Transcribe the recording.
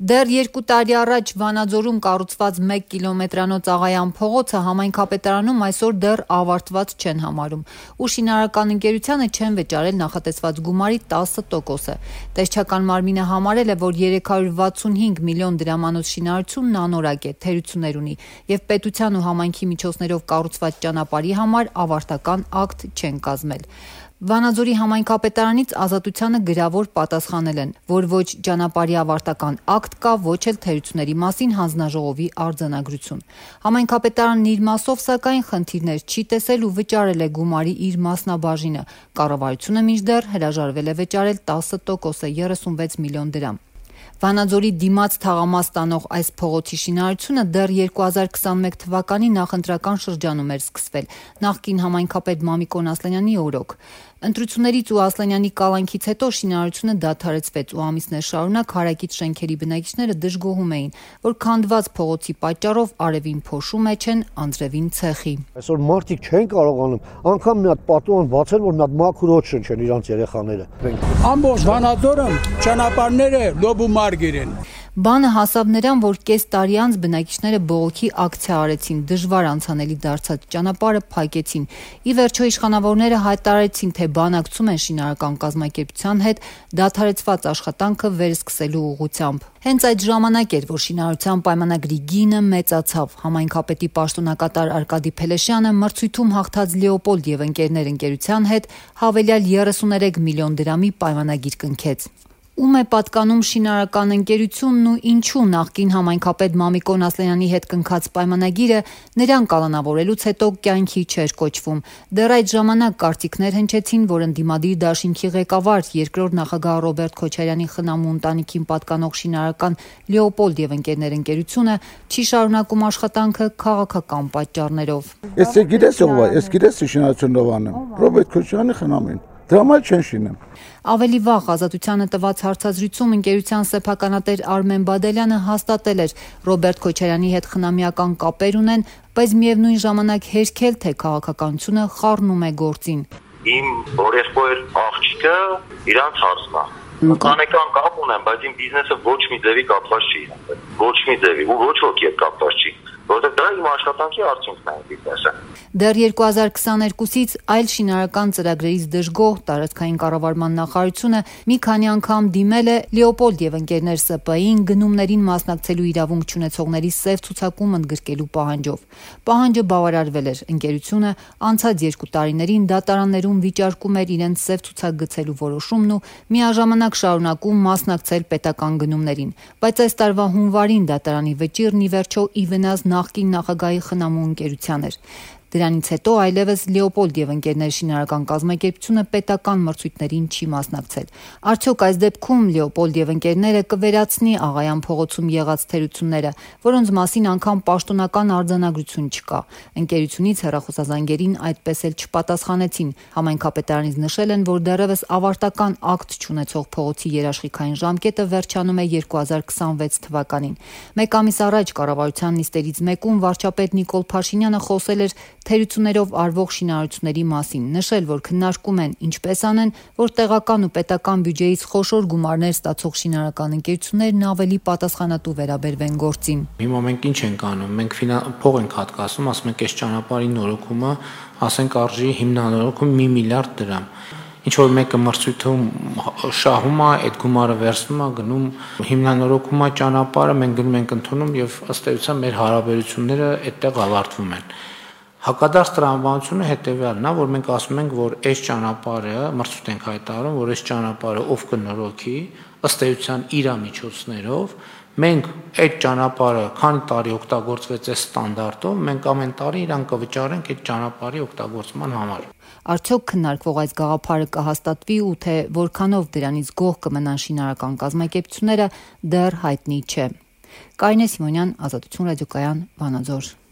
Դեռ 2 տարի առաջ Վանաձորում կառուցված 1 կիլոմետրանոց Աղայան փողոցը համայնքապետարանում այսօր դեռ ավարտված չեն համարում ու շինարարական ընկերությանը չեն վճարել նախատեսված գումարի 10%-ը։ Տեսչական մարմինը համարել է, որ 365 միլիոն դրամանոց շինարարությունն անորակ է, թերություններ ունի եւ պետության ու համայնքի միջոցներով կառուցված ճանապարհի համար ավարտական ակտ չեն կազմել։ Վանաձորի համայնքապետարանից Ազատությանը գրավոր պատասխանել են, որ ոչ ճանապարհի ավարտական ակտ կա, ոչ էլ թերությունների մասին հանձնաժողովի արձանագրություն։ Համայնքապետարանն իր մասով սակայն խնդիրներ չի տեսել ու վճարել է գումարի իր մասնաբաժինը։ Կառավարությունը մինչդեռ հրաժարվել է վճարել 10%-ը 36 միլիոն դրամ։ Վանաձորի դիմաց թաղամաս տանող այս փողոցի շինարարությունը դեռ 2021 թվականի նախընտրական շրջանում էր սկսվել, նախկին համայնքապետ Մամիկոն Ասլանյանի օրոք։ Ընտրություններից ու Ասլանյանի կալանքից հետո շինարարությունը դադարեցվեց ու ամիսներ շարունակ հարակից շենքերի բնակիչները դժգոհում էին, որ քանդված փողոցի պատճառով արևին փոշու մեջ են, անձրևին ցեխի։ Այսօր մարդիկ չեն կարողանում անգամ մի հատ պատուհան բացել, որ մի հատ մաքուր օդ շնչեն իրանց երեխաները։ Ամբողջ Վանաձորը ճանապարհները լոբ ու մարգեր են։ Բանը հասավ նրան, որ կես տարի անց բնակիչները բողոքի ակցիա արեցին, դժվար անցանելի դարձած ճանապարհը փակեցին։ Ի վերջո իշխանավորները հայտարարեցին, թե բանակցում են շինարարական կազմակերպության հետ դադարեցված աշխատանքը վերսկսելու ուղղությամբ։ Հենց այդ ժամանակ էր, որ շինարարության պայմանագրի գինը մեծացավ։ Համայնքապետի պաշտոնակատար Արկադի Փելեշյանը մրցույթում հաղթած Լեոպոլդ եւ ընկերության հետ հավելյալ 33 միլիոն դրամի պայմանագիր կնքեց։ Ում է պատկանում շինարարական ընկերությունն ու ինչու նախկին համայնքապետ Մամիկոն Ասլանյանի հետ կնքած պայմանագիրը նրան կալանավորելուց հետո կյանքի չէր կոչվում։ Դեռ այդ ժամանակ կարծիքներ հնչեցին, որ ընդդիմադիր դաշինքի ղեկավար երկրորդ նախագահ Ռոբերտ Քոչարյանի խնամու ընտանիքին պատկանող շինարարական Լեոպոլդ եւ ընկերությունը չի շարունակում աշխատանքը քաղաքական պատճառներով։ Ես գիտես շինարարությունով անեմ։ Ռոբերտ Քոչարյանի խնամին։ Դրամալ չեն շինեմ։ Ավելի վաղ Ազատությանը տված հարցազրույցում ընկերության սեփականատեր Արմեն Բադալյանը հաստատել էր Ռոբերտ Քոչարյանի հետ խնամիական կապեր ունեն, բայց միևնույն ժամանակ հերքել, թե քաղաքականությունը խառնում է գործին։ Իմ օրեղբայր աղջիկը իրանց հարցն է։ Ընտանեկան կապ ունեմ, բայց իմ բիզնեսը ոչ մի ձևի կապված չի։ Ոչ մի ձևի ու ոչ ոքի հետ կապված չի։ Որտեղ դա իմ աշխատանքի արդյունքն է բիզնեսը։ Դեռ 2022-ից այլ շինարարական ծրագրերից դժգոհ տարածքային կառավարման նախարարությունը մի քանի անգամ դիմել է Լեոպոլդ եւ ընկերներ ՍՊ-ին գնումներին մասնակցելու իրավունք չունեցողների սև ցուցակում ընդգրկելու պահանջով։ Պահանջը բավարարվել էր։ Ընկերությունը անցած 2 տարիներին դատարաններում վիճարկում էր իրենց սև ցուցակ գցելու որոշումն ու միաժամանակ շարունակում մասնակցել պետական գնումներին։ Բայց այս տարվա հունվարին դատարանի վճիռն ի վերջո ի վնաս նախկին նախագահի խնամու ընկերության էր։ Դրանից հետո այլևս Լեոպոլդ եւ ընկերներ շինարարական կազմակերպությունը պետական մրցույթներին չի մասնակցել։ Արդյոք այս դեպքում Լեոպոլդ եւ ընկերները կվերացնի Աղայան փողոցում եղած թերությունները, որոնց մասին անգամ պաշտոնական արձանագրություն չկա։ Ընկերությունից հեռախոսազանգերին այդպես էլ չպատասխանեցին։ Համայնքապետարանից նշել են, որ դեռևս ավարտական ակտ չունեցող փողոցի երաշխիքային ժամկետը վերջանում է 2026 թվականին։ Մեկ ամիս առաջ կառավարության նիստերից մեկում վարչապետ Նիկոլ Փաշինյանը խոսել էր թերություններով արվող շինարարությունների մասին, նշել, որ քննարկում են ինչպես անեն, որ տեղական ու պետական բյուջեից խոշոր գումարներ ստացող շինարարական ընկերություններն ավելի պատասխանատու վերաբերվեն գործին։ Հիմա մենք ինչ ենք անում, մենք փող ենք հատկացնում, ասում ենք այս ճանապարհի նորոգումը, ասենք արժի հիմնանորոգում 1 միլիարդ դրամ։ Ինչ որ մեկը մրցույթում շահում է, այդ գումարը վերցնում է, գնում հիմնանորոգում է ճանապարհը, մենք գնում ենք ընդունում եւ ըստ էության մեր հարաբերությունները այդտեղ ավարտվում են։ Հակադարձ տրամաբանությունը հետևյալն է, որ մենք ասում ենք, որ այս ճանապարհը մրցույթ ենք հայտարարում, որ այս ճանապարհը ով կնորոգի, ըստ էության իր միջոցներով, մենք այդ ճանապարհը քանի տարի օգտագործվեց այս ստանդարտով, մենք ամեն տարի իրան կվճարենք այդ ճանապարհի օգտագործման համար։ Արդյոք քննարկվող այս գաղափարը կհաստատվի ու թե որքանով դրանից գոհ կմնան շինարարական կազմակերպությունները դեռ հայտնի չէ։ Կարինե Սիմոնյան, Ազատություն ռադիոկայան, Վանաձոր։